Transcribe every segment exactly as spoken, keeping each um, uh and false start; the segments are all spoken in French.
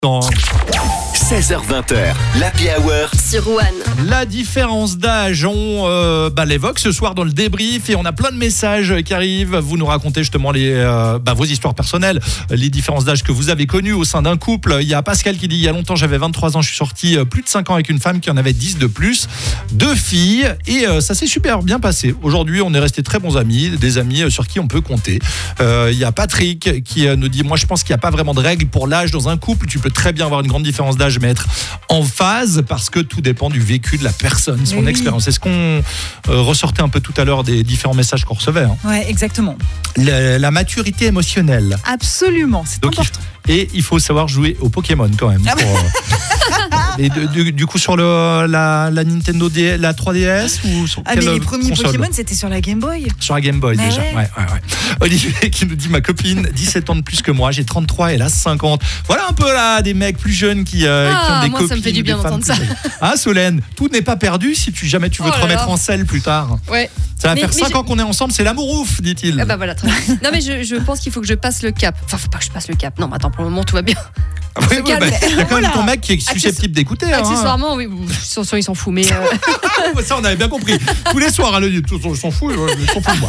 seize heures vingt, l'Happy Hour sur One. La différence d'âge, on euh, bah, l'évoque ce soir dans le débrief et on a plein de messages qui arrivent. Vous nous racontez justement les, euh, bah, vos histoires personnelles, les différences d'âge que vous avez connues au sein d'un couple. Il y a Pascal qui dit, il y a longtemps j'avais vingt-trois ans, je suis sorti plus de cinq ans avec une femme qui en avait dix de plus, deux filles et euh, ça s'est super bien passé. Aujourd'hui on est restés très bons amis, des amis sur qui on peut compter. Euh, il y a Patrick qui nous dit, moi je pense qu'il n'y a pas vraiment de règles pour l'âge dans un couple. Tu peux très bien avoir une grande différence d'âge mais être en phase parce que tout dépend du vécu de la personne, son oui, expérience. C'est ce qu'on euh, ressortait un peu tout à l'heure des différents messages qu'on recevait. Hein. Ouais, exactement. La, la maturité émotionnelle. Absolument, c'est Donc, important. Il, et il faut savoir jouer au Pokémon quand même. Pour, euh, et de, de, du coup sur le, la, la Nintendo D, la trois D S ou sur Ah quelle mais les premiers console? Pokémon c'était sur la Game Boy. Sur la Game Boy Mais déjà. ouais. Ouais, ouais, ouais. Olivier qui nous dit, ma copine, dix-sept ans de plus que moi, j'ai trente-trois, elle a cinquante. Voilà un peu là des mecs plus jeunes qui, euh, Ah, qui ont des moi, copines. ça me fait du bien des femmes d'entendre ça. plus jeunes. Ah Solène, tout n'est pas perdu si tu jamais tu veux Oh te là remettre là. en selle plus tard. Ouais. Ça va Mais- faire mais cinq j'ai- ans qu'on est ensemble, c'est l'amour ouf, dit-il. Ah bah voilà, très bien. Non mais je, je pense qu'il faut que je passe le cap. Enfin, faut pas que je passe le cap. Non, mais attends, pour le moment tout va bien. Ah, oui, oui, calme. bah, il y a quand même Voilà. ton mec qui est susceptible d'écouter. hein. Accessoirement, oui, sur il s'en fout, mais euh, Ça, on avait bien compris. Tous les soirs, elle dit, ils s'en fout, ils s'en fout de moi.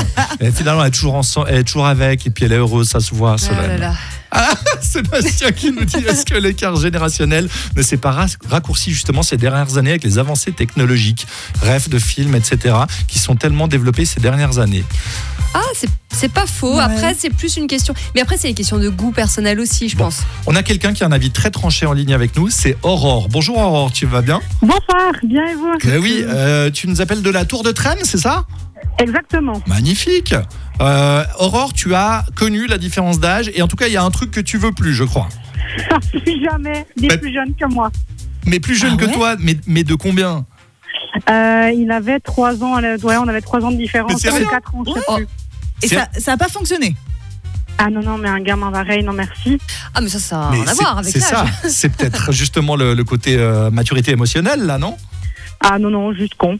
Et finalement, elle est toujours ensemble, elle est toujours avec, et puis elle est heureuse, ça se voit. ah Solène. là là. Ah, Sébastien qui nous dit, est-ce que l'écart générationnel ne s'est pas rac- raccourci justement ces dernières années avec les avancées technologiques, rêves de films, et cetera, qui sont tellement développés ces dernières années? Ah, c'est c'est pas faux. Ouais. Après, c'est plus une question. Mais après, c'est une question de goût personnel aussi, je Bon. pense. On a quelqu'un qui a un avis très tranché en ligne avec nous, c'est Aurore. Bonjour Aurore, tu vas bien? Bonsoir, bien et vous? Eh oui, euh, tu nous appelles de la Tour de Trême, c'est ça? Exactement. Magnifique. Euh, Aurore, tu as connu la différence d'âge et en tout cas, il y a un truc que tu veux plus, je crois. Plus jamais des Mais- plus jeunes que moi. Mais plus jeune Ah que ouais toi, mais, mais de combien? Euh, il avait trois ans, elle- ouais, on avait trois ans de différence. Mais sérieux? quatre ans, je sais Oh. plus. Et C'est- ça ça a pas fonctionné. Ah non, non, mais un gamin pareil, non merci. Ah, mais ça, ça a Mais rien à c'est- voir avec C'est l'âge. ça, c'est peut-être justement le, le côté euh, maturité émotionnelle, là, non? Ah non, non, juste con.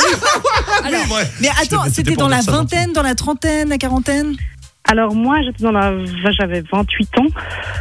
Alors, Ouais. Mais attends, C'était c'était pour dans la dire ça, vingtaine, dans la trentaine, la quarantaine? Alors moi, j'étais dans la... j'avais vingt-huit ans.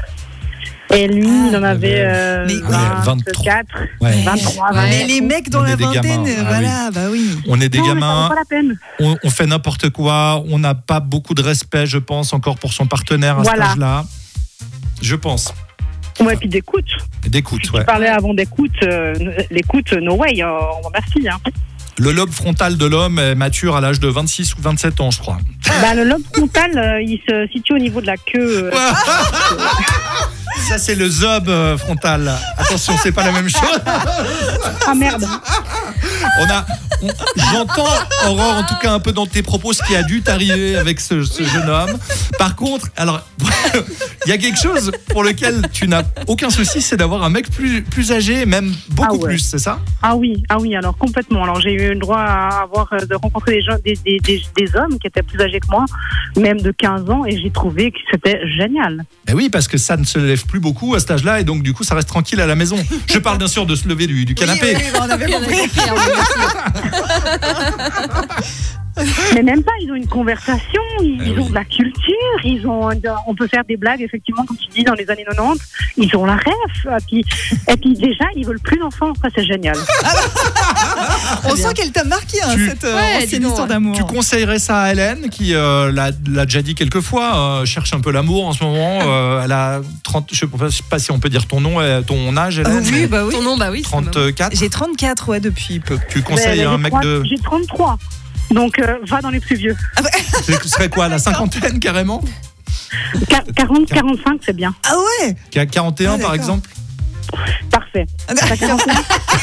Et lui, Ah, il en avait mais- euh, Ouais, vingt-quatre, Ouais. vingt-trois. Ouais. Mais les mecs dans On la est des vingtaine, gamins. Ah voilà, bah oui. On est des non, mais ça gamins, vaut pas la peine. on, on fait n'importe quoi, on n'a pas beaucoup de respect, je pense, encore pour son partenaire à Voilà. cet âge-là. Je pense. Ouais, puis d'écoute. Et d'écoute, Tu ouais. parlais avant d'écoute, euh, l'écoute, no way, euh, merci. Hein. Le lobe frontal de l'homme est mature à l'âge de vingt-six ou vingt-sept ans, je crois. Bah, le lobe frontal, euh, il se situe au niveau de la queue. euh, Ça, c'est le zob euh, frontal. Attention, c'est pas la même chose. Ah merde. On a, on- j'entends, Aurore, en tout cas un peu dans tes propos, ce qui a dû t'arriver avec ce, ce jeune homme. Par contre, alors, il y a quelque chose pour lequel tu n'as aucun souci, c'est d'avoir un mec plus, plus âgé, même beaucoup Ah ouais. plus, c'est ça? Ah oui, ah oui, alors complètement. Alors j'ai eu le droit à avoir euh, de rencontrer des gens, des, des, des, des hommes qui étaient plus âgés que moi, même de quinze ans, et j'ai trouvé que c'était génial. Eh oui, parce que ça ne se lève plus beaucoup à cet âge-là, et donc du coup, ça reste tranquille à la maison. Je parle bien sûr de se lever du, du canapé. Oui, oui, oui, on avait il y en a compris. compris, hein, moi aussi. Mais même pas, ils ont une conversation, ils Eh ont oui. de la culture, ils ont, on peut faire des blagues effectivement, comme tu dis, dans les années quatre-vingt-dix. Ils ont la ref, et puis, et puis déjà, ils veulent plus d'enfants. Ça c'est génial. On sent qu'elle t'a marqué hein, Tu- cette euh, Ouais, dis ancienne donc. histoire d'amour. Tu conseillerais ça à Hélène, qui euh, l'a, l'a déjà dit quelques fois, euh, cherche un peu l'amour en ce moment. euh, elle a trente, je ne sais pas si on peut dire ton nom, euh, ton âge, Ah Hélène. oui, bah oui. Ton nom, bah oui. c'est même- trente-quatre. J'ai trente-quatre, ouais, depuis peu. Tu conseilles Mais à un j'ai mec trois- de. J'ai trente-trois. Donc, euh, va dans les plus vieux. Ce serait quoi, la cinquantaine carrément? Qua- quarante, quarante-cinq, c'est bien. Ah ouais. Qui a quarante et un Ah, par d'accord. exemple? Parfait. T'as quarante et un?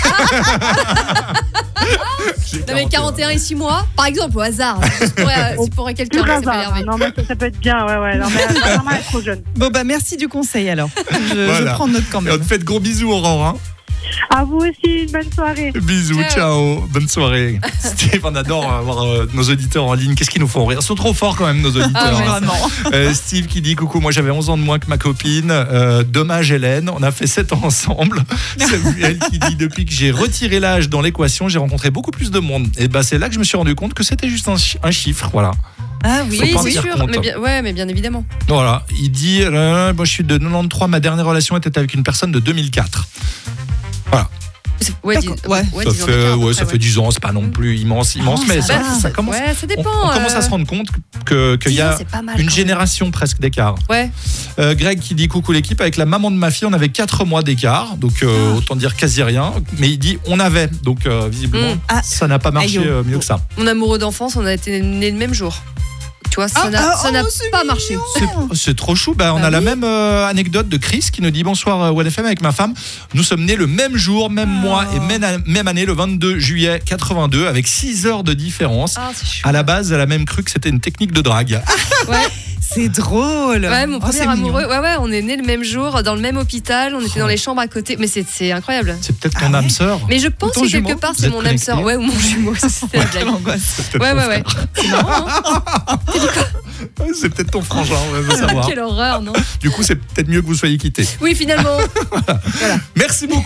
Non, mais quarante et un et six mois, par exemple, au hasard. C'est pour, euh, c'est pour quelqu'un, Pur mais c'est pas hasard. Hervé. Non, mais ça, ça peut être bien, ouais, ouais. Non, mais euh, maman est trop jeune. Bon bah merci du conseil alors. Je, Voilà. je prends note quand Et on même. te fait de gros bisous, Aurore. Hein. À vous aussi, une bonne soirée. Bisous, Ciao. ciao, bonne soirée. Steve, on adore avoir euh, nos auditeurs en ligne. Qu'est-ce qu'ils nous font rire? Ils sont trop forts quand même, nos auditeurs. Ah ouais. Vraiment. Euh, Steve qui dit coucou, moi j'avais onze ans de moins que ma copine. Euh, dommage Hélène, on a fait sept ans ensemble. Samuel qui dit depuis que j'ai retiré l'âge dans l'équation, j'ai rencontré beaucoup plus de monde. Et bah c'est là que je me suis rendu compte que c'était juste un, chi- un chiffre, voilà. Ah oui, Oui, pas en c'est tenir sûr. compte. Mais bien, ouais, mais bien évidemment. Voilà, il dit euh, moi je suis de quatre-vingt-treize, ma dernière relation était avec une personne de deux mille quatre. Voilà. C'est- Ouais, D'accord, dix- ouais. ça dix ans fait d'écart, à peu ouais, près, ça ouais. fait dix ans, c'est pas non plus immense immense Ah, mais ça ça, va. ça commence Ouais, ça on, dépend. on commence à euh, se rendre compte que qu'il y dix ans, a c'est pas mal, une quand même. génération presque d'écart. Ouais. Euh, Greg qui dit coucou l'équipe, avec la maman de ma fille on avait quatre mois d'écart, donc euh, Ah. autant dire quasi rien, mais il dit on avait, donc euh, visiblement Mm. Ah. ça n'a pas marché Aïe, oh. euh, mieux que ça. Mon amoureux d'enfance, on a été nés le même jour. Tu vois, ça Ah, n'a ah, ça n'a oh, c'est pas mignon. marché. C'est- C'est trop chou. Bah, on Bah a la oui. même euh, anecdote de Chris qui nous dit bonsoir euh, One F M avec ma femme. Nous sommes nés le même jour, même Ah. mois et même, même année, le vingt-deux juillet quatre-vingt-deux, avec six heures de différence. Ah, c'est chou. À la base, elle a même cru que c'était une technique de drague. Ouais. c'est drôle. Ouais, mon Oh, premier c'est mignon. amoureux. Ouais, ouais, on est nés le même jour, dans le même hôpital, on était dans les chambres à côté. Mais c'est c'est incroyable. C'est peut-être Ah ton ouais. âme sœur. Mais je pense ton que jumeau, quelque part, vous c'est êtes mon âme connectés. sœur. Ouais, ou mon jumeau. Ça, c'était la Quelle blague. angoisse. C'est peut-être Ouais, ton ouais, ouais. frère. C'est marrant, hein. C'est peut-être ton frangin, on va savoir. Quelle horreur, non? Du coup, c'est peut-être mieux que vous soyez quittés. Oui, finalement. Merci beaucoup.